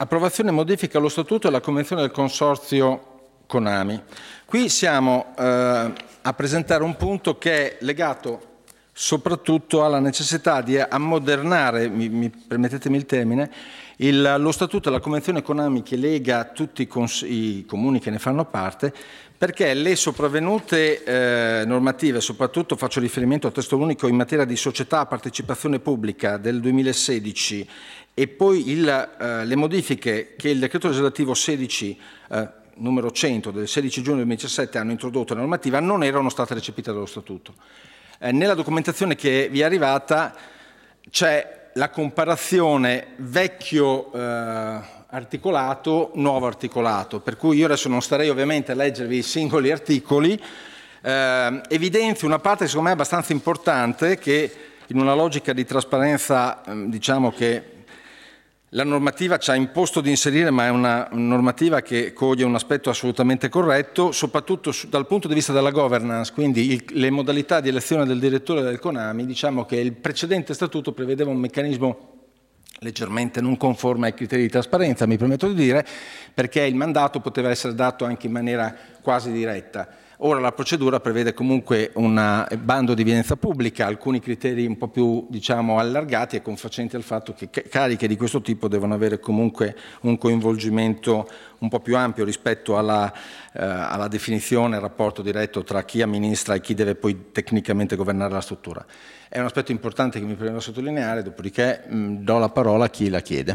approvazione e modifica allo Statuto e alla Convenzione del Consorzio Conami. Qui siamo a presentare un punto che è legato soprattutto alla necessità di ammodernare, permettetemi il termine, lo Statuto e la Convenzione Conami che lega tutti i comuni che ne fanno parte, perché le sopravvenute normative, soprattutto faccio riferimento al testo unico in materia di società a partecipazione pubblica del 2016 e poi le modifiche che il decreto legislativo 16 numero 100 del 16 giugno 2017 hanno introdotto la normativa, non erano state recepite dallo Statuto. Nella documentazione che vi è arrivata c'è la comparazione vecchio articolato, nuovo articolato, per cui io adesso non starei ovviamente a leggervi i singoli articoli, evidenzio una parte secondo me abbastanza importante che in una logica di trasparenza diciamo che la normativa ci ha imposto di inserire, ma è una normativa che coglie un aspetto assolutamente corretto, soprattutto dal punto di vista della governance, quindi le modalità di elezione del direttore del Conami. Diciamo che il precedente statuto prevedeva un meccanismo leggermente non conforme ai criteri di trasparenza, mi permetto di dire, perché il mandato poteva essere dato anche in maniera quasi diretta. Ora la procedura prevede comunque un bando di evidenza pubblica, alcuni criteri un po' più diciamo, allargati e confacenti al fatto che cariche di questo tipo devono avere comunque un coinvolgimento un po' più ampio rispetto alla definizione, al rapporto diretto tra chi amministra e chi deve poi tecnicamente governare la struttura. È un aspetto importante che mi preme sottolineare, dopodiché do la parola a chi la chiede.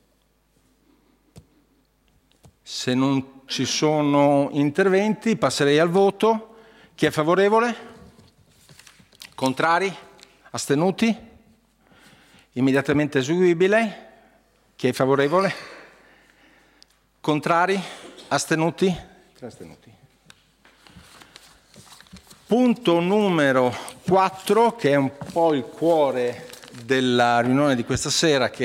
Se non ci sono interventi, passerei al voto. Chi è favorevole? Contrari? Astenuti? Immediatamente eseguibile. Chi è favorevole? Contrari? Astenuti? 3 astenuti. Punto numero 4, che è un po' il cuore della riunione di questa sera, che